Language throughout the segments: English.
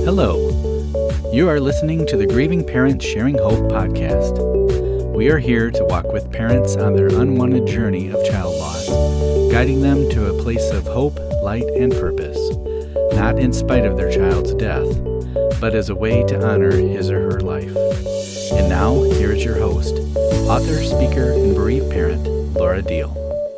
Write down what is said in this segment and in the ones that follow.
Hello. You are listening to the Grieving Parents Sharing Hope podcast. We are here to walk with parents on their unwanted journey of child loss, guiding them to a place of hope, light, and purpose, not in spite of their child's death, but as a way to honor his or her life. And now, here is your host, author, speaker, and bereaved parent, Laura Deal.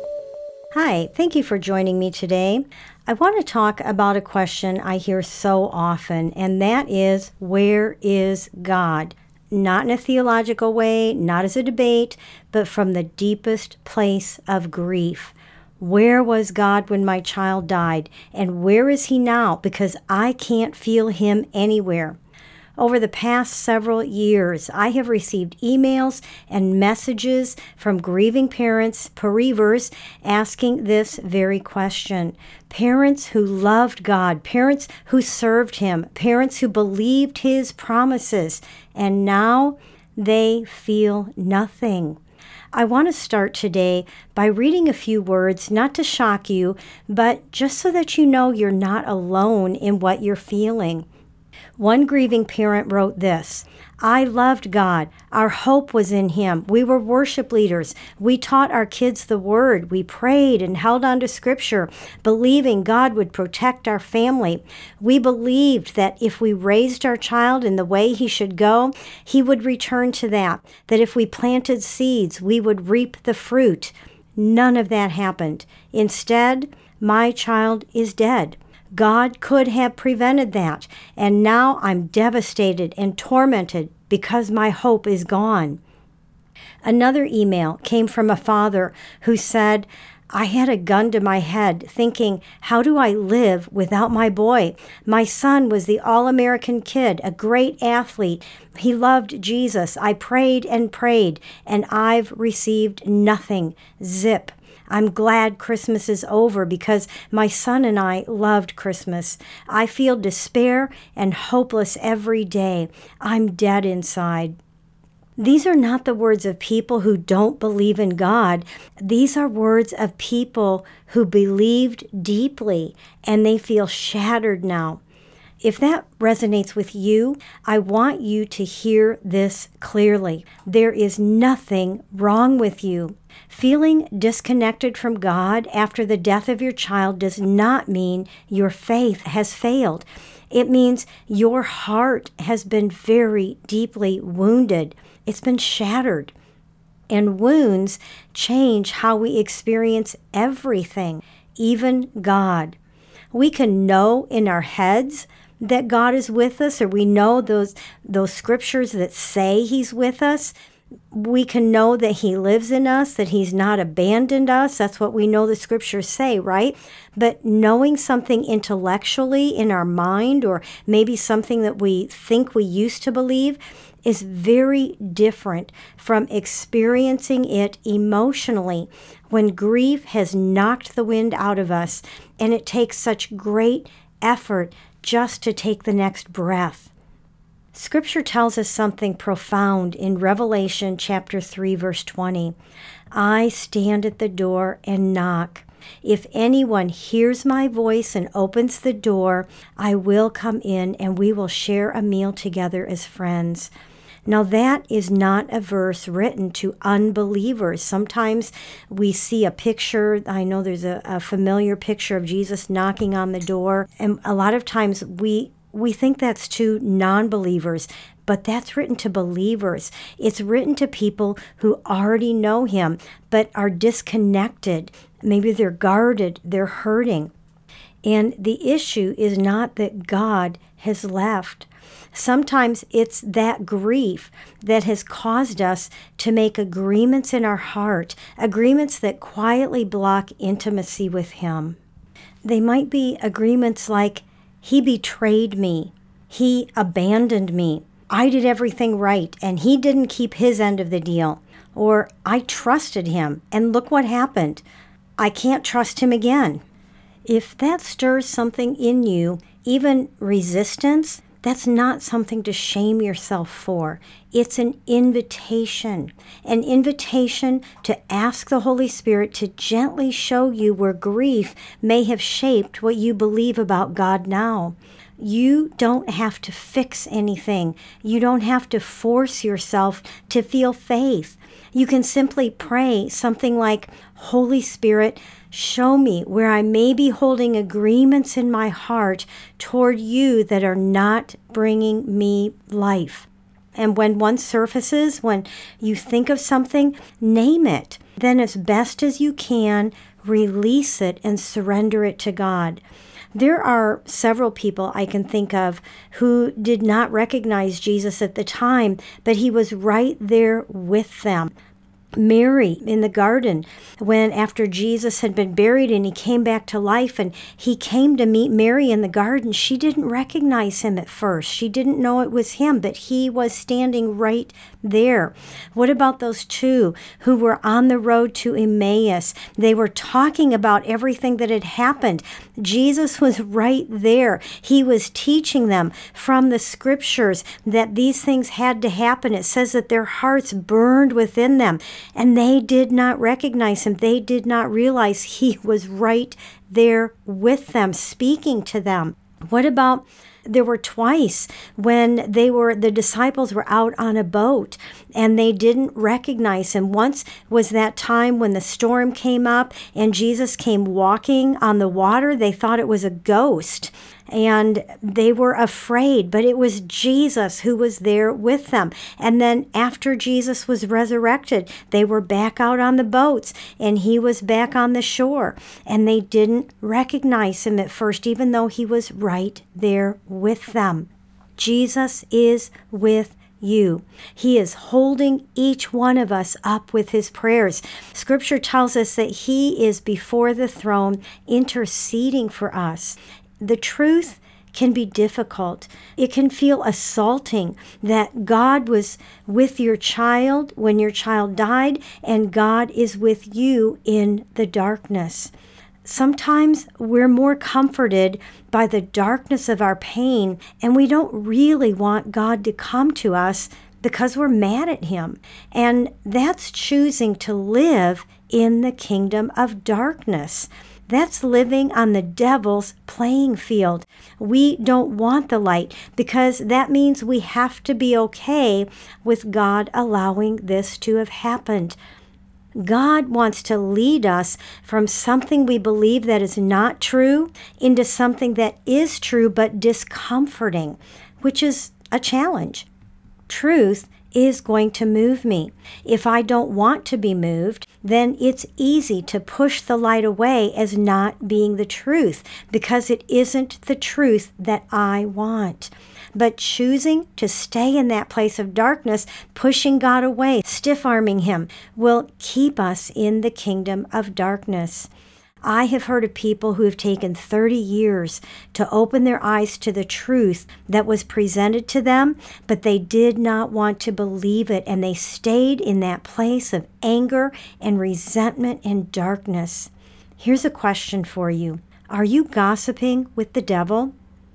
Hi, thank you for joining me today. I want to talk about a question I hear so often, and that is, where is God? Not in a theological way, not as a debate, but from the deepest place of grief. Where was God when my child died? And where is he now? Because I can't feel him anywhere. Over the past several years, I have received emails and messages from grieving parents, bereavers, asking this very question. Parents who loved God, parents who served him, parents who believed his promises, and now they feel nothing. I want to start today by reading a few words, not to shock you, but just so that you know you're not alone in what you're feeling. One grieving parent wrote this: I loved God. Our hope was in him. We were worship leaders. We taught our kids the word. We prayed and held on to scripture, believing God would protect our family. We believed that if we raised our child in the way he should go, he would return to that if we planted seeds, we would reap the fruit. None of that happened. Instead, my child is dead. God could have prevented that, and now I'm devastated and tormented because my hope is gone. Another email came from a father who said, I had a gun to my head thinking, how do I live without my boy? My son was the all-American kid, a great athlete. He loved Jesus. I prayed, and I've received nothing. Zip. I'm glad Christmas is over because my son and I loved Christmas. I feel despair and hopeless every day. I'm dead inside. These are not the words of people who don't believe in God. These are words of people who believed deeply and they feel shattered now. If that resonates with you, I want you to hear this clearly. There is nothing wrong with you. Feeling disconnected from God after the death of your child does not mean your faith has failed. It means your heart has been very deeply wounded. It's been shattered. And wounds change how we experience everything, even God. We can know in our heads that God is with us, or we know those scriptures that say he's with us. We can know that he lives in us, that he's not abandoned us. That's what we know the scriptures say, right? But knowing something intellectually in our mind, or maybe something that we think we used to believe, is very different from experiencing it emotionally when grief has knocked the wind out of us and it takes such great effort just to take the next breath. Scripture tells us something profound in Revelation chapter 3, verse 20. I stand at the door and knock. If anyone hears my voice and opens the door, I will come in and we will share a meal together as friends. Now that is not a verse written to unbelievers. Sometimes we see a picture. I know there's a familiar picture of Jesus knocking on the door. And a lot of times we think that's to non-believers, but that's written to believers. It's written to people who already know him, but are disconnected. Maybe they're guarded, they're hurting. And the issue is not that God has left. Sometimes it's that grief that has caused us to make agreements in our heart, agreements that quietly block intimacy with him. They might be agreements like, he betrayed me, he abandoned me, I did everything right, and he didn't keep his end of the deal. Or, I trusted him, and look what happened. I can't trust him again. If that stirs something in you, even resistance, that's not something to shame yourself for. It's an invitation to ask the Holy Spirit to gently show you where grief may have shaped what you believe about God now. You don't have to fix anything. You don't have to force yourself to feel faith. You can simply pray something like, Holy Spirit, show me where I may be holding agreements in my heart toward you that are not bringing me life. And when one surfaces, when you think of something, name it. Then as best as you can, release it and surrender it to God. There are several people I can think of who did not recognize Jesus at the time, but he was right there with them. Mary in the garden, when after Jesus had been buried and he came back to life and he came to meet Mary in the garden, she didn't recognize him at first. She didn't know it was him, but he was standing right there. What about those two who were on the road to Emmaus? They were talking about everything that had happened. Jesus was right there. He was teaching them from the scriptures that these things had to happen. It says that their hearts burned within them. And they did not recognize him. They did not realize he was right there with them, speaking to them. What about, there were twice when the disciples were out on a boat and they didn't recognize him. Once was that time when the storm came up and Jesus came walking on the water. They thought it was a ghost and they were afraid, but it was Jesus who was there with them. And then after Jesus was resurrected, they were back out on the boats and he was back on the shore. And they didn't recognize him at first, even though he was right there with them. Jesus is with you. He is holding each one of us up with his prayers. Scripture tells us that he is before the throne interceding for us. The truth can be difficult. It can feel assaulting that God was with your child when your child died, and God is with you in the darkness. Sometimes we're more comforted by the darkness of our pain, and we don't really want God to come to us because we're mad at him. And that's choosing to live in the kingdom of darkness. That's living on the devil's playing field. We don't want the light because that means we have to be okay with God allowing this to have happened. God wants to lead us from something we believe that is not true into something that is true but discomforting, which is a challenge. Truth is going to move me. If I don't want to be moved, then it's easy to push the light away as not being the truth because it isn't the truth that I want. But choosing to stay in that place of darkness, pushing God away, stiff-arming him, will keep us in the kingdom of darkness. I have heard of people who have taken 30 years to open their eyes to the truth that was presented to them, but they did not want to believe it, and they stayed in that place of anger and resentment and darkness. Here's a question for you. Are you gossiping with the devil?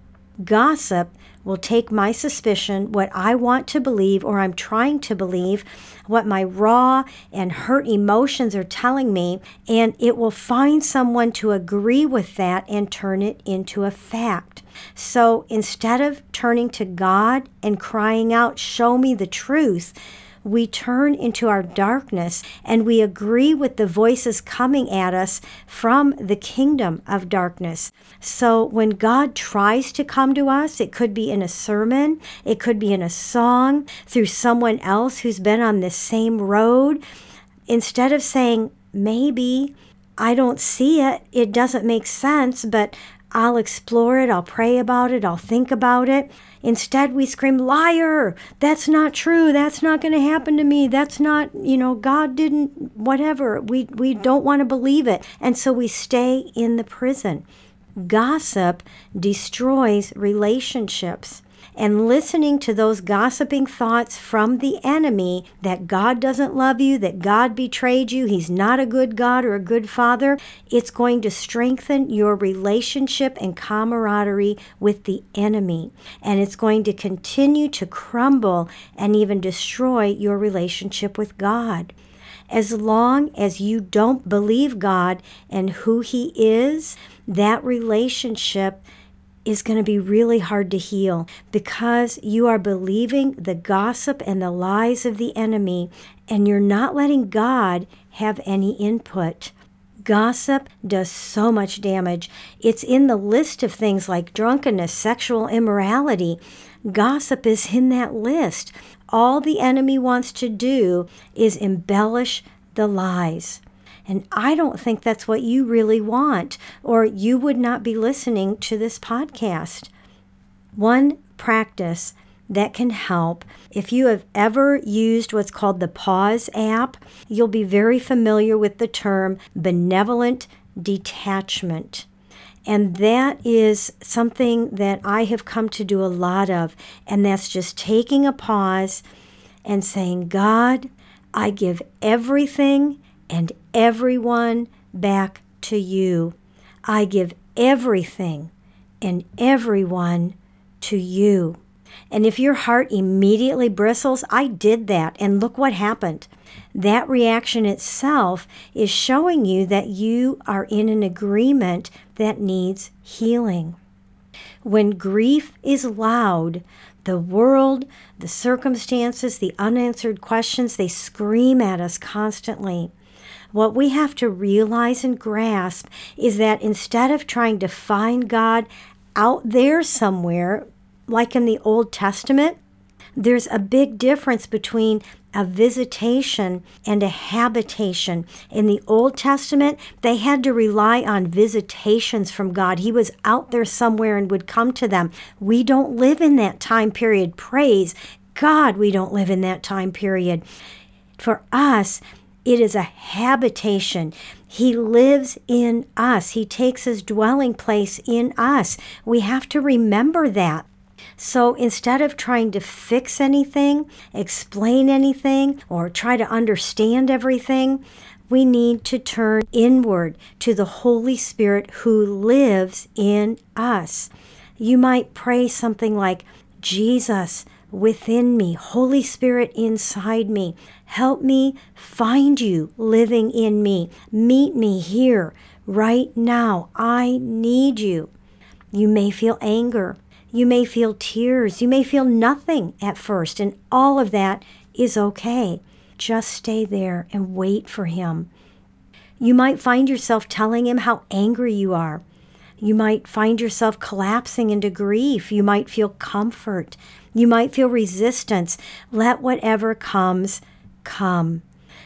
Gossip will take my suspicion, what I want to believe or I'm trying to believe, what my raw and hurt emotions are telling me, and it will find someone to agree with that and turn it into a fact. So instead of turning to God and crying out, show me the truth, we turn into our darkness and we agree with the voices coming at us from the kingdom of darkness. So when God tries to come to us, it could be in a sermon, it could be in a song, through someone else who's been on this same road. Instead of saying, maybe, I don't see it, it doesn't make sense, but I'll explore it, I'll pray about it, I'll think about it. Instead, we scream, liar, that's not true, that's not going to happen to me, that's not, God didn't, whatever. We don't want to believe it. And so we stay in the prison. Gossip destroys relationships. And listening to those gossiping thoughts from the enemy that God doesn't love you, that God betrayed you, he's not a good God or a good father, it's going to strengthen your relationship and camaraderie with the enemy. And it's going to continue to crumble and even destroy your relationship with God. As long as you don't believe God and who he is, that relationship is going to be really hard to heal because you are believing the gossip and the lies of the enemy, and you're not letting God have any input. Gossip does so much damage. It's in the list of things like drunkenness, sexual immorality. Gossip is in that list. All the enemy wants to do is embellish the lies. And I don't think that's what you really want, or you would not be listening to this podcast. One practice that can help, if you have ever used what's called the Pause app, you'll be very familiar with the term benevolent detachment. And that is something that I have come to do a lot of, and that's just taking a pause and saying, God, I give everything and everyone back to you. I give everything and everyone to you. And if your heart immediately bristles, I did that, and look what happened. That reaction itself is showing you that you are in an agreement that needs healing. When grief is loud, the world, the circumstances, the unanswered questions, they scream at us constantly. What we have to realize and grasp is that instead of trying to find God out there somewhere, like in the Old Testament, there's a big difference between a visitation and a habitation. In the Old Testament, they had to rely on visitations from God. He was out there somewhere and would come to them. We don't live in that time period. Praise God, we don't live in that time period. For us, it is a habitation. He lives in us. He takes his dwelling place in us. We have to remember that. So instead of trying to fix anything, explain anything, or try to understand everything, we need to turn inward to the Holy Spirit who lives in us. You might pray something like, Jesus within me, Holy Spirit inside me, help me find you living in me. Meet me here right now. I need you. You may feel anger. You may feel tears. You may feel nothing at first, and all of that is okay. Just stay there and wait for him. You might find yourself telling him how angry you are. You might find yourself collapsing into grief. You might feel comfort. You might feel resistance. Let whatever comes, come.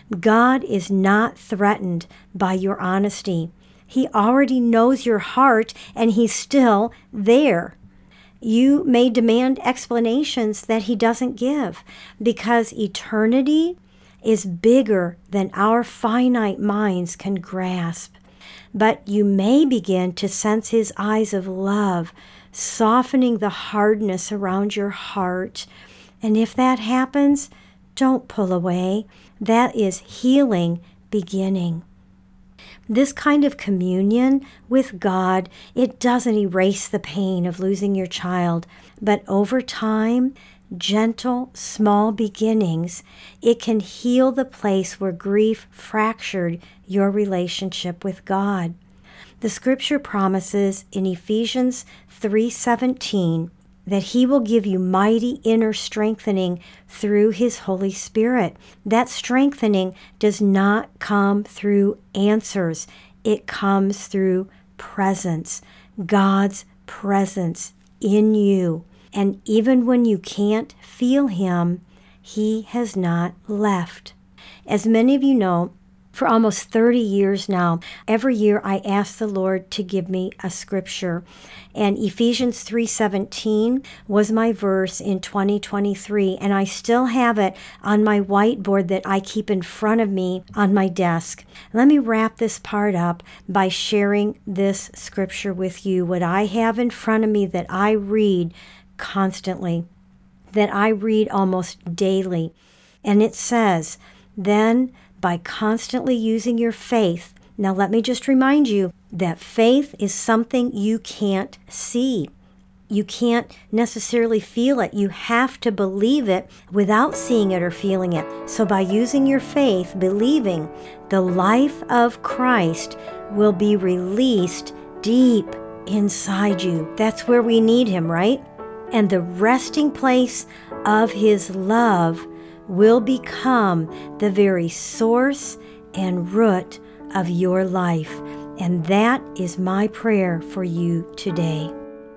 God is not threatened by your honesty. He already knows your heart, and he's still there. You may demand explanations that he doesn't give, because eternity is bigger than our finite minds can grasp. But you may begin to sense his eyes of love, softening the hardness around your heart. And if that happens, don't pull away. That is healing beginning. This kind of communion with God, it doesn't erase the pain of losing your child, but over time, gentle, small beginnings, it can heal the place where grief fractured your relationship with God. The scripture promises in Ephesians 3:17 that he will give you mighty inner strengthening through his Holy Spirit. That strengthening does not come through answers. It comes through presence, God's presence in you. And even when you can't feel him, he has not left. As many of you know, for almost 30 years now, every year I ask the Lord to give me a scripture. And Ephesians 3:17 was my verse in 2023, and I still have it on my whiteboard that I keep in front of me on my desk. Let me wrap this part up by sharing this scripture with you, what I have in front of me that I read constantly, that I read almost daily. And it says, then by constantly using your faith. Now let me just remind you that faith is something you can't see. You can't necessarily feel it. You have to believe it without seeing it or feeling it. So by using your faith, believing, the life of Christ will be released deep inside you. That's where we need Him, right? And the resting place of His love will become the very source and root of your life. And that is my prayer for you today.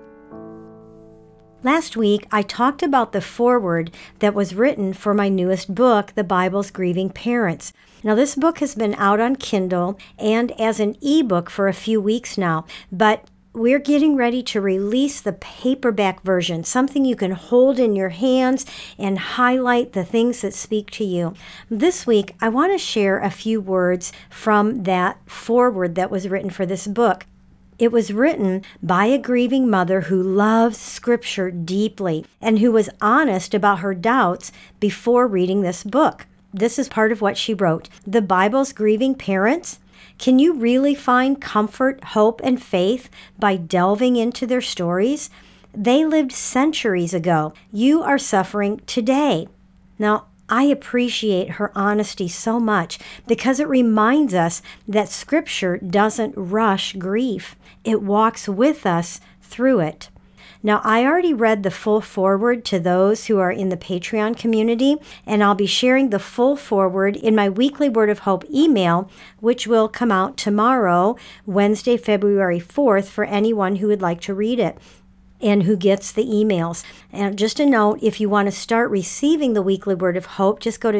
Last week, I talked about the foreword that was written for my newest book, The Bible's Grieving Parents. Now, this book has been out on Kindle and as an ebook for a few weeks now, but we're getting ready to release the paperback version, something you can hold in your hands and highlight the things that speak to you. This week, I want to share a few words from that foreword that was written for this book. It was written by a grieving mother who loves Scripture deeply and who was honest about her doubts before reading this book. This is part of what she wrote. The Bible's Grieving Parents. Can you really find comfort, hope, and faith by delving into their stories? They lived centuries ago. You are suffering today. Now, I appreciate her honesty so much because it reminds us that Scripture doesn't rush grief. It walks with us through it. Now, I already read the full foreword to those who are in the Patreon community, and I'll be sharing the full foreword in my weekly Word of Hope email, which will come out tomorrow, Wednesday, February 4th, for anyone who would like to read it and who gets the emails. And just a note, if you want to start receiving the weekly Word of Hope, just go to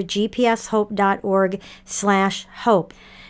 gpshope.org/hope.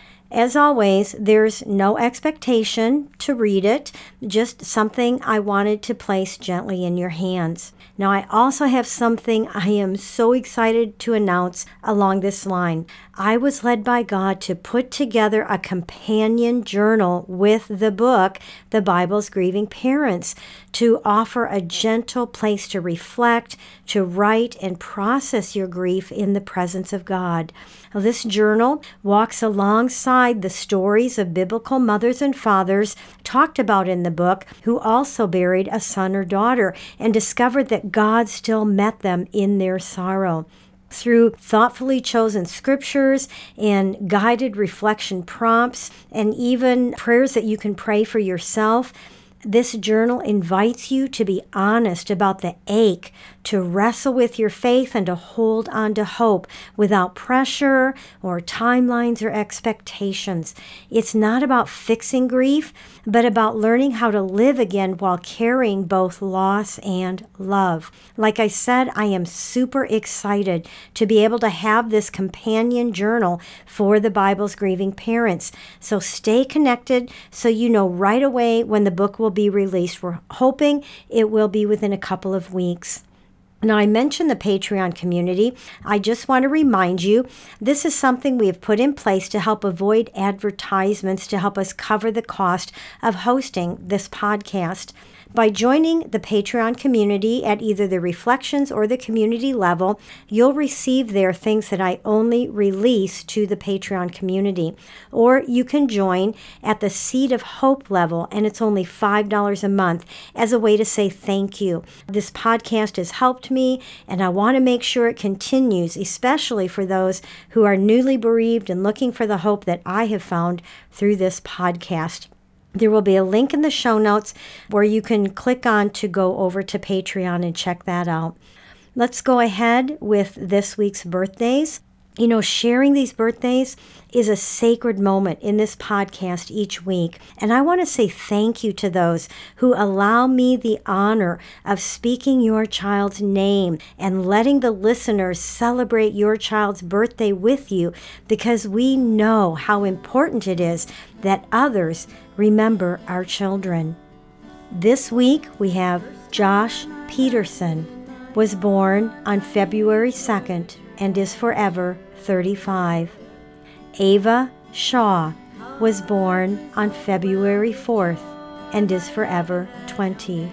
As always, there's no expectation to read it, just something I wanted to place gently in your hands. Now, I also have something I am so excited to announce along this line. I was led by God to put together a companion journal with the book, The Bible's Grieving Parents, to offer a gentle place to reflect, to write and process your grief in the presence of God. Now, this journal walks alongside the stories of biblical mothers and fathers talked about in the book who also buried a son or daughter and discovered that God still met them in their sorrow. Through thoughtfully chosen scriptures and guided reflection prompts and even prayers that you can pray for yourself, this journal invites you to be honest about the ache, to wrestle with your faith and to hold on to hope without pressure or timelines or expectations. It's not about fixing grief, but about learning how to live again while carrying both loss and love. Like I said, I am super excited to be able to have this companion journal for the Bible's Grieving Parents. So stay connected so you know right away when the book will be released. We're hoping it will be within a couple of weeks. Now, I mentioned the Patreon community. I just want to remind you, this is something we have put in place to help avoid advertisements to help us cover the cost of hosting this podcast. By joining the Patreon community at either the Reflections or the community level, you'll receive there things that I only release to the Patreon community. Or you can join at the Seed of Hope level, and it's only $5 a month as a way to say thank you. This podcast has helped me, and I want to make sure it continues, especially for those who are newly bereaved and looking for the hope that I have found through this podcast. There will be a link in the show notes where you can click on to go over to Patreon and check that out. Let's go ahead with this week's birthdays. You know, sharing these birthdays is a sacred moment in this podcast each week. And I want to say thank you to those who allow me the honor of speaking your child's name and letting the listeners celebrate your child's birthday with you, because we know how important it is that others remember our children. This week we have Josh Peterson, was born on February 2nd and is forever 35. Ava Shaw was born on February 4th and is forever 20.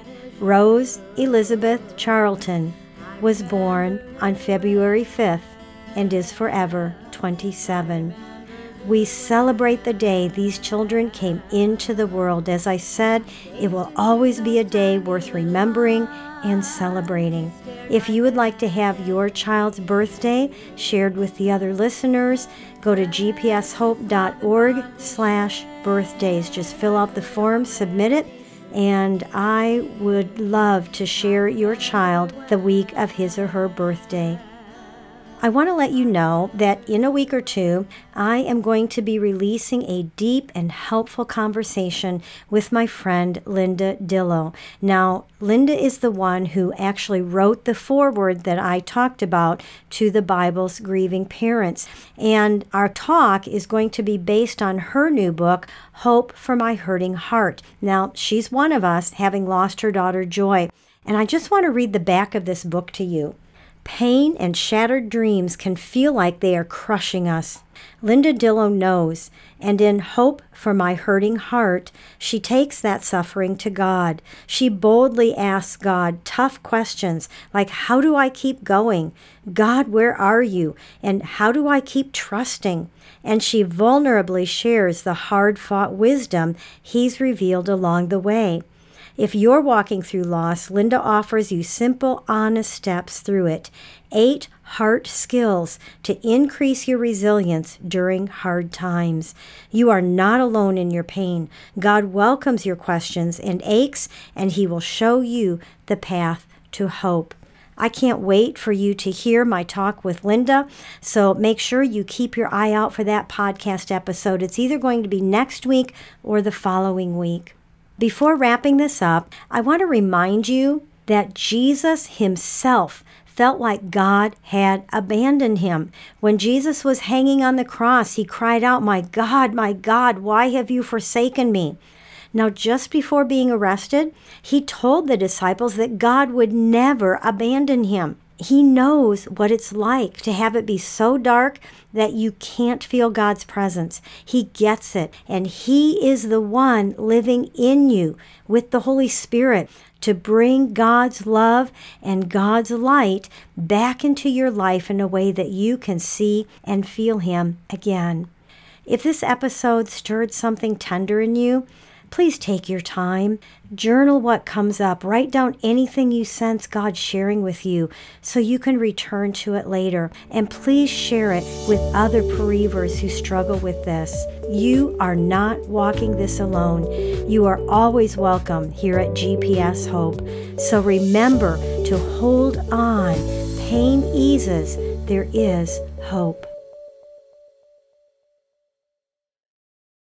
Rose Elizabeth Charlton was born on February 5th and is forever 27. We celebrate the day these children came into the world. As I said, it will always be a day worth remembering and celebrating. If you would like to have your child's birthday shared with the other listeners, go to gpshope.org/birthdays. Just fill out the form, submit it, and I would love to share your child the week of his or her birthday. I want to let you know that in a week or two, I am going to be releasing a deep and helpful conversation with my friend Linda Dillow. Now, Linda is the one who actually wrote the foreword that I talked about to the Bible's Grieving Parents. And our talk is going to be based on her new book, Hope for My Hurting Heart. Now, she's one of us, having lost her daughter Joy. And I just want to read the back of this book to you. Pain and shattered dreams can feel like they are crushing us. Linda Dillow knows, and in Hope for My Hurting Heart, she takes that suffering to God. She boldly asks God tough questions like, how do I keep going? God, where are you? And how do I keep trusting? And she vulnerably shares the hard-fought wisdom He's revealed along the way. If you're walking through loss, Linda offers you simple, honest steps through it. 8 heart skills to increase your resilience during hard times. You are not alone in your pain. God welcomes your questions and aches, and He will show you the path to hope. I can't wait for you to hear my talk with Linda, so make sure you keep your eye out for that podcast episode. It's either going to be next week or the following week. Before wrapping this up, I want to remind you that Jesus Himself felt like God had abandoned Him. When Jesus was hanging on the cross, He cried out, my God, why have you forsaken me?" Now, just before being arrested, He told the disciples that God would never abandon Him. He knows what it's like to have it be so dark that you can't feel God's presence. He gets it, and He is the one living in you with the Holy Spirit to bring God's love and God's light back into your life in a way that you can see and feel Him again. If this episode stirred something tender in you, please take your time. Journal what comes up. Write down anything you sense God sharing with you so you can return to it later. And please share it with other bereavers who struggle with this. You are not walking this alone. You are always welcome here at GPS Hope. So remember to hold on. Pain eases. There is hope.